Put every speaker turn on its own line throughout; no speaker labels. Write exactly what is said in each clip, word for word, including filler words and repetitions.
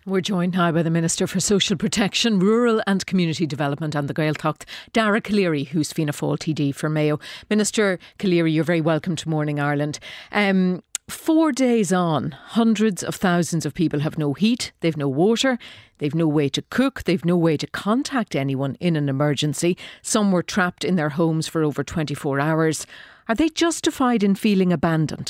We're joined now by the Minister for Social Protection, Rural and Community Development and the Gaeltacht, Dara Calleary, who's Fianna Fáil T D for Mayo. Minister Calleary, you're very welcome to Morning Ireland. Um, four days on, hundreds of thousands of people have no heat, they've no water, they've no way to cook, they've no way to contact anyone in an emergency. Some were trapped in their homes for over twenty-four hours. Are they justified in feeling abandoned?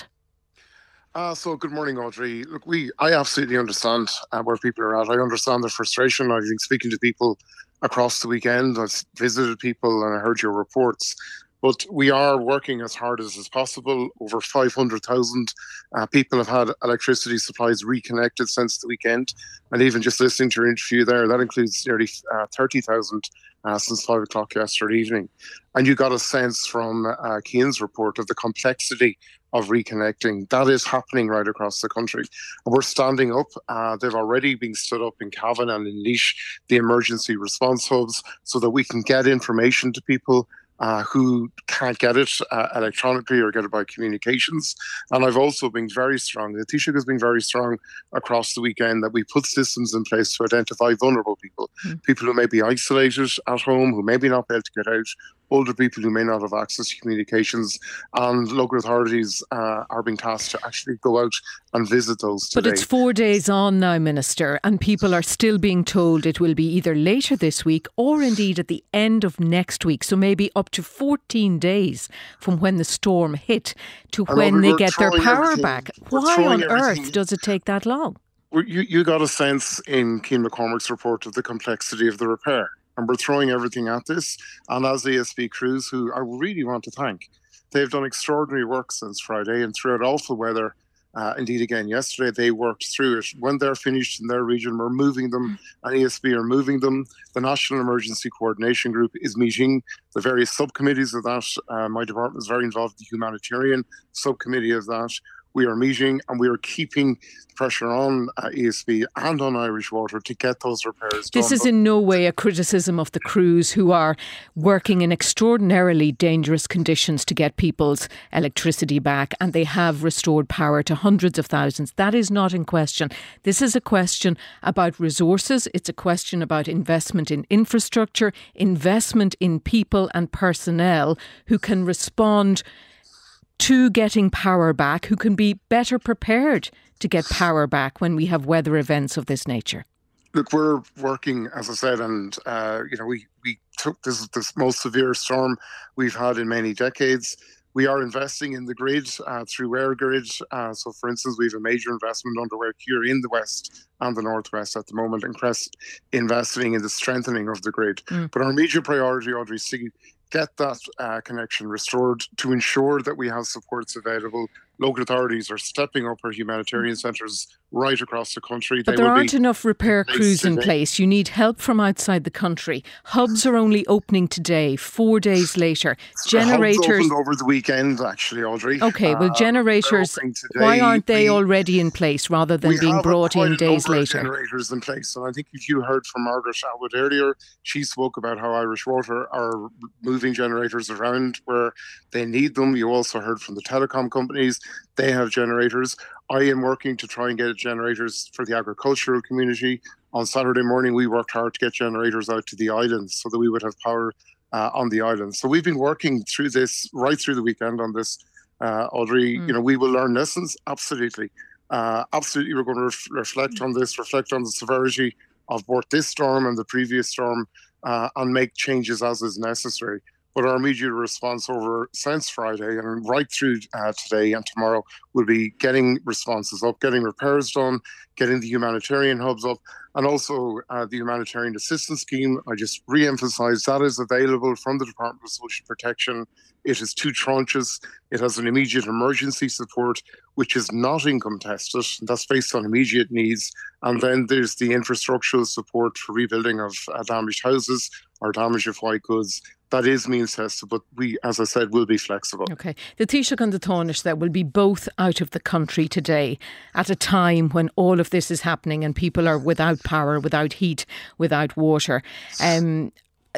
Uh, so good morning, Audrey. Look, we I absolutely understand uh, where people are at. I understand their frustration. I've been speaking to people across the weekend. I've visited people and I heard your reports. But we are working as hard as is possible. Over five hundred thousand uh, people have had electricity supplies reconnected since the weekend. And even just listening to your interview there, that includes nearly uh, thirty thousand uh, since five o'clock yesterday evening. And you got a sense from uh, Cian's report of the complexity of reconnecting. That is happening right across the country. And we're standing up. Uh, they've already been stood up in Cavan and in Laois, the emergency response hubs, so that we can get information to people Uh, who can't get it uh, electronically or get it by communications. And I've also been very strong, the Taoiseach has been very strong across the weekend that we put systems in place to identify vulnerable people, mm. people who may be isolated at home, who maybe not be able to get out, older people who may not have access to communications, and local authorities uh, are being tasked to actually go out and visit those today.
But it's four days on now, Minister, and people are still being told it will be either later this week or indeed at the end of next week, so maybe up to fourteen days from when the storm hit to and when they get their power back. Why on earth does it take that long?
You, you got a sense in Cian McCormick's report of the complexity of the repair. And we're throwing everything at this. And as A S B crews, who I really want to thank, they've done extraordinary work since Friday and throughout awful weather. Uh, indeed, again, yesterday they worked through it. When they're finished in their region, we're moving them, and A S B are moving them. The National Emergency Coordination Group is meeting the various subcommittees of that. Uh, my department is very involved in the humanitarian subcommittee of that. We are meeting and we are keeping pressure on uh, A S B and on Irish Water to get those repairs done.
This is in no way a criticism of the crews who are working in extraordinarily dangerous conditions to get people's electricity back, and they have restored power to hundreds of thousands. That is not in question. This is a question about resources. It's a question about investment in infrastructure, investment in people and personnel who can respond to getting power back, who can be better prepared to get power back when we have weather events of this nature.
Look, we're working, as I said, and uh, you know, we, we took this, this most severe storm we've had in many decades. We are investing in the grid uh, through EirGrid. Uh, so, for instance, we have a major investment underway here in the west and the northwest at the moment, and Crest investing in the strengthening of the grid. Mm. But our immediate priority, Audrey, is to get that uh, connection restored to ensure that we have supports available. Local authorities are stepping up our humanitarian centres right across the country.
But
they
there aren't enough repair crews in place. You need help from outside the country. Hubs are only opening today, four days later. Generators
Hubs opened over the weekend, actually, Audrey.
Okay, well, generators, uh, why aren't they we, already in place rather than being brought in days later?
Generators in place, and I think if you heard from Margaret Atwood earlier, she spoke about how Irish Water are moving generators around where they need them. You also heard from the telecom companies. They have generators. I am working to try and get generators for the agricultural community. On Saturday morning, we worked hard to get generators out to the islands so that we would have power uh, on the islands. So we've been working through this right through the weekend on this, uh, Audrey. Mm. You know, we will learn lessons, absolutely. Uh, absolutely, we're going to ref- reflect on this, reflect on the severity of both this storm and the previous storm, uh, and make changes as is necessary. But our immediate response over since Friday and right through uh, today and tomorrow will be getting responses up, getting repairs done, getting the humanitarian hubs up, and also uh, the humanitarian assistance scheme. I just re-emphasise that is available from the Department of Social Protection. It is two tranches. It has an immediate emergency support, which is not income tested. That's based on immediate needs. And then there's the infrastructural support for rebuilding of uh, damaged houses or damage of white goods. That is means tested, but we, as I said, will be flexible.
Okay. The Taoiseach and the Taoiseach that will be both out of the country today at a time when all of this is happening and people are without power, without heat, without water. Um,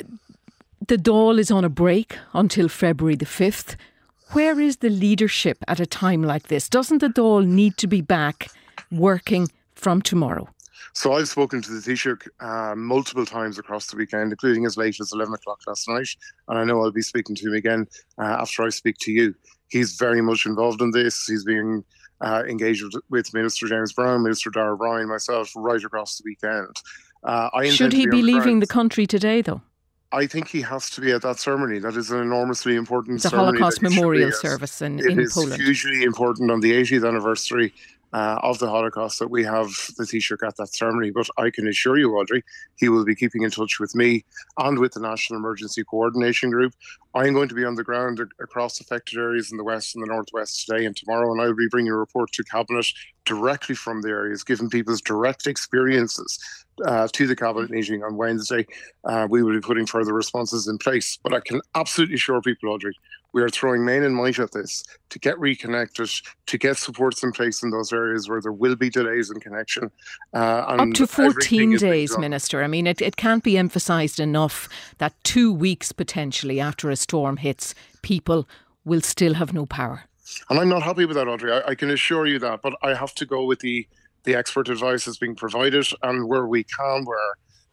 the Dáil is on a break until February the fifth. Where is the leadership at a time like this? Doesn't the Dáil need to be back working from tomorrow?
So I've spoken to the Taoiseach uh, multiple times across the weekend, including as late as eleven o'clock last night. And I know I'll be speaking to him again uh, after I speak to you. He's very much involved in this. He's being uh, engaged with, with Minister James Brown, Minister Darragh O'Brien, myself, right across the weekend. Uh, I
Should he be, be leaving the country today, though?
I think he has to be at that ceremony. That is an enormously important
the
ceremony.
The Holocaust Memorial Service in, in Poland.
It is hugely important on the eightieth anniversary uh, of the Holocaust that we have the Taoiseach at that ceremony. But I can assure you, Audrey, he will be keeping in touch with me and with the National Emergency Coordination Group. I'm going to be on the ground across affected areas in the west and the northwest today and tomorrow, and I will be bringing a report to Cabinet directly from the areas, giving people's direct experiences uh, to the Cabinet meeting on Wednesday. Uh, we will be putting further responses in place. But I can absolutely assure people, Audrey, we are throwing main and might at this to get reconnected, to get supports in place in those areas where there will be delays in connection.
Uh, and Up to fourteen days, Minister. I mean, it, it can't be emphasised enough that two weeks potentially after a storm hits, people will still have no power.
And I'm not happy with that, Audrey. I, I can assure you that. But I have to go with the, the expert advice that's being provided, and where we can, where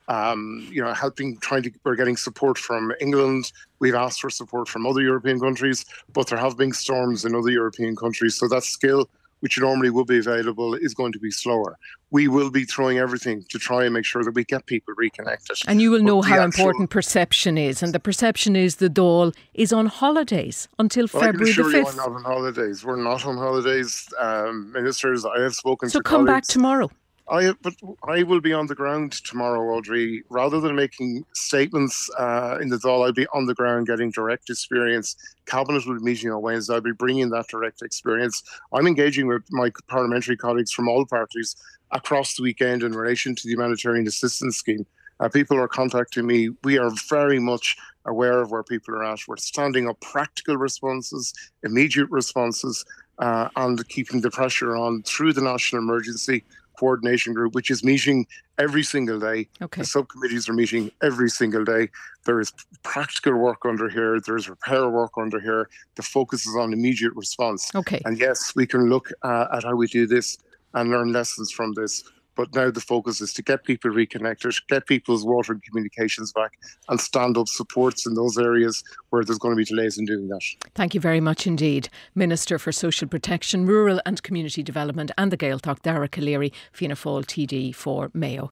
Um, you know, helping, trying to, we're getting support from England. We've asked for support from other European countries, but there have been storms in other European countries. So that skill, which normally would be available, is going to be slower. We will be throwing everything to try and make sure that we get people reconnected.
And you will know how actual, important perception is. And the perception is the Dáil is on holidays until
well,
February the fifth.
I can assure you I'm not on holidays. We're not on holidays. Um, ministers, I have spoken
so
to
So come
colleagues.
back tomorrow.
I, but I will be on the ground tomorrow, Audrey. Rather than making statements uh, in the Dáil, I'll be on the ground getting direct experience. Cabinet will be meeting on Wednesday. I'll be bringing that direct experience. I'm engaging with my parliamentary colleagues from all parties across the weekend in relation to the humanitarian assistance scheme. Uh, people are contacting me. We are very much aware of where people are at. We're standing up practical responses, immediate responses, uh, and keeping the pressure on through the National Emergency Coordination Group, which is meeting every single day.
Okay.
The subcommittees are meeting every single day. There is practical work under here. There's repair work under here. The focus is on immediate response.
Okay.
And yes, we can look uh, at how we do this and learn lessons from this. But now the focus is to get people reconnected, get people's water and communications back, and stand up supports in those areas where there's going to be delays in doing that.
Thank you very much indeed. Minister for Social Protection, Rural and Community Development and the Gaeltacht, Darragh Calleary, Fianna Fáil T D for Mayo.